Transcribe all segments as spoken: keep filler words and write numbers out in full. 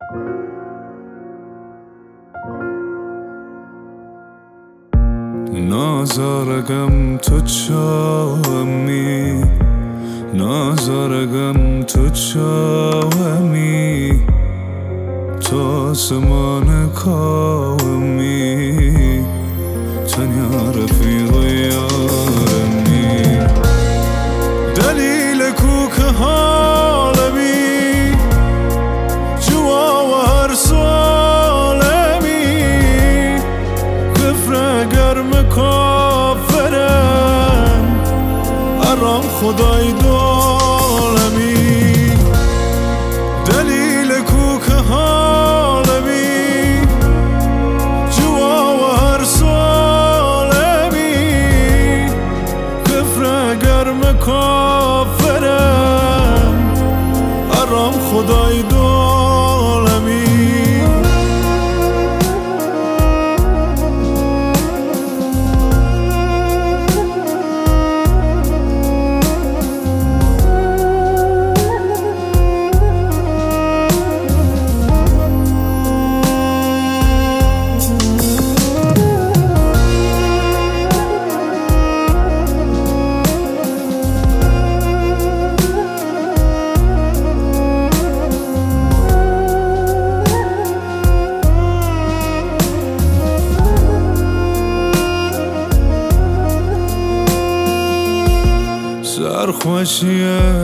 نازارگم تو چامی نازارگم تو چامی تو آسمان کامی تنیا رفیق یارمی دلیل کوک حالمی جوا و هر سالمی کفر گرم کافرم ارام خدای دولمی دلیل کوک حالمی جوا و هر سالمی کفر گرم کافرم ارام خدای دولمی سرخوشی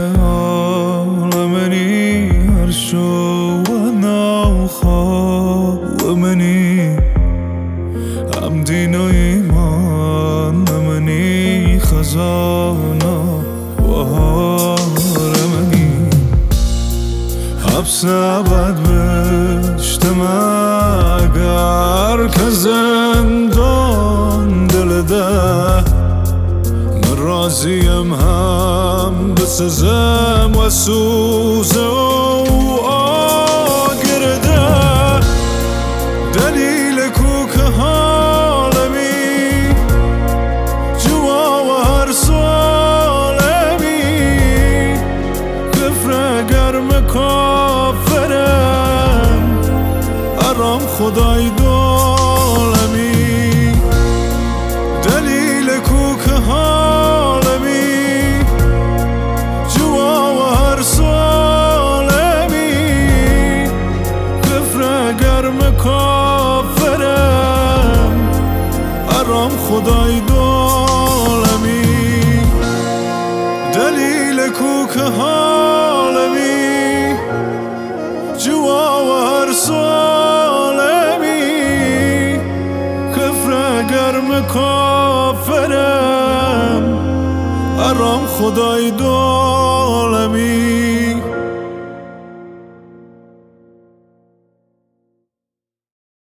عالمنی هرشو و نوخواه و منی هم دین و ایمان منی خزانه و هارمنی حبس عبد بشتم اگر که زندان دل ده راضیم هم بسزم و سوزه و آگرده دلیل کوک حالمی جوا و هر سالمی کفر گرم کافرم ارام خدای دولمی دلیل کوک حالمی جوا و هر سالمی کفر گرم کافرم ارام خدای دولمی دلیل کوک حالمی جوا و هر سالمی کفر گرم کافرم ارام خدای دولمی